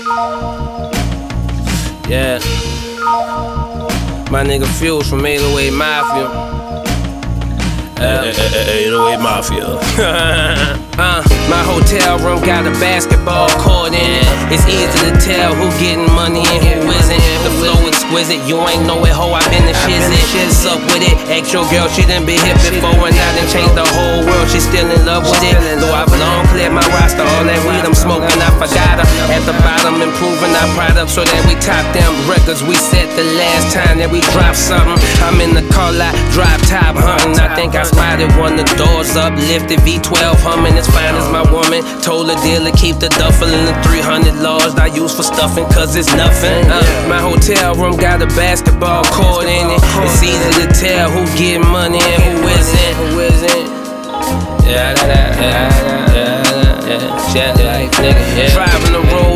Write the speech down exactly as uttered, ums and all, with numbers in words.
Yeah. My nigga Fuse from eight oh eight Mafia. Uh, eight oh eight Mafia. uh, my hotel room got a basketball court in it. It's easy to tell who getting money and who isn't. The flow exquisite, you ain't know it, ho, I been the shizzy. What's up with it? Ask your girl, she done been hit before and I done changed the whole world. She still in love with it. Though I've long cleared my roster, all that weed I'm smoking, I forgot her. At the bottom, improving our product so that we top them records we set the last time that we dropped something. I'm in the car lot, drive top hunting. I think I spotted one, the doors up, lifted, V twelve humming, as fine as my woman. Told the dealer keep the duffel in the three hundred large I use for stuffing cause it's nothing. uh, My hotel room got a basketball court in it. It's easy to tell who getting money and who isn't. Who isn't? Yeah, yeah, yeah, yeah, yeah, yeah, yeah, yeah, yeah, yeah. Driving the road